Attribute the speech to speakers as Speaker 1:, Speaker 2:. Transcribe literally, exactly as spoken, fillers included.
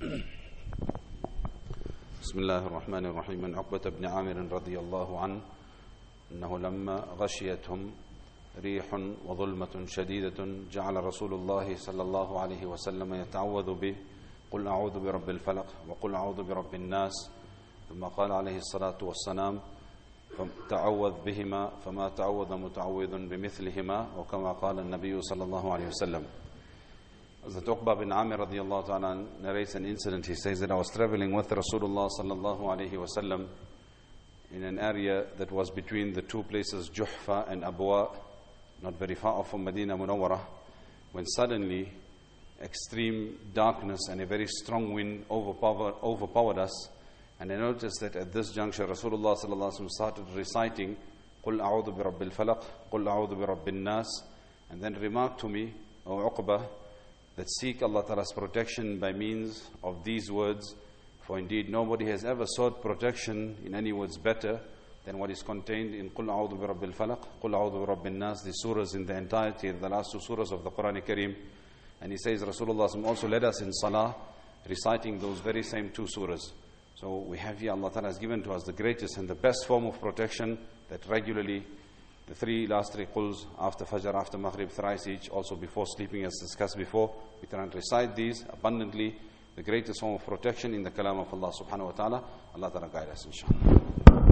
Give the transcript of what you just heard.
Speaker 1: بسم الله الرحمن الرحيم. من عقبة بن عامر رضي الله عنه أنه لما غشيتهم ريح وظلمة شديدة جعل رسول الله صلى الله عليه وسلم يتعوذ به قل أعوذ برب الفلق وقل أعوذ برب الناس، ثم قال عليه الصلاة والسلام تعوذ بهما فما تعوذ متعوذ بمثلهما، وكما قال النبي صلى الله عليه وسلم. As the Uqba bin Amir radiallahu ta'ala narrates an incident, he says that I was traveling with Rasulullah sallallahu alayhi wa sallam in an area that was between the two places Juhfa and Abwa, not very far off from Medina Munawwarah, when suddenly extreme darkness and a very strong wind overpowered, overpowered us. And I noticed that at this juncture Rasulullah sallallahu alayhi wa sallam started reciting قُلْ أَعُوذُ بِرَبِّ الْفَلَقِ قُلْ أَعُوذُ بِرَبِّ النَّاسِ, and then remarked to me, O Uqba, that seek Allah Ta'ala's protection by means of these words, for indeed nobody has ever sought protection in any words better than what is contained in قُلْ أَعُوذُ بِرَبِّ الْفَلَقِ قُلْ أَعُوذُ بِرَبِّ النَّاسِ, the surahs in the entirety, the last two surahs of the Quran Kareem. And he says Rasulullah also led us in salah reciting those very same two surahs. So we have here, Allah Ta'ala has given to us the greatest and the best form of protection, that regularly the three last three quls after Fajr, after Maghrib, thrice each, also before sleeping, as discussed before, we try and recite these abundantly, the greatest form of protection in the kalam of Allah subhanahu wa ta'ala. Allah Ta'ala guide us inshallah.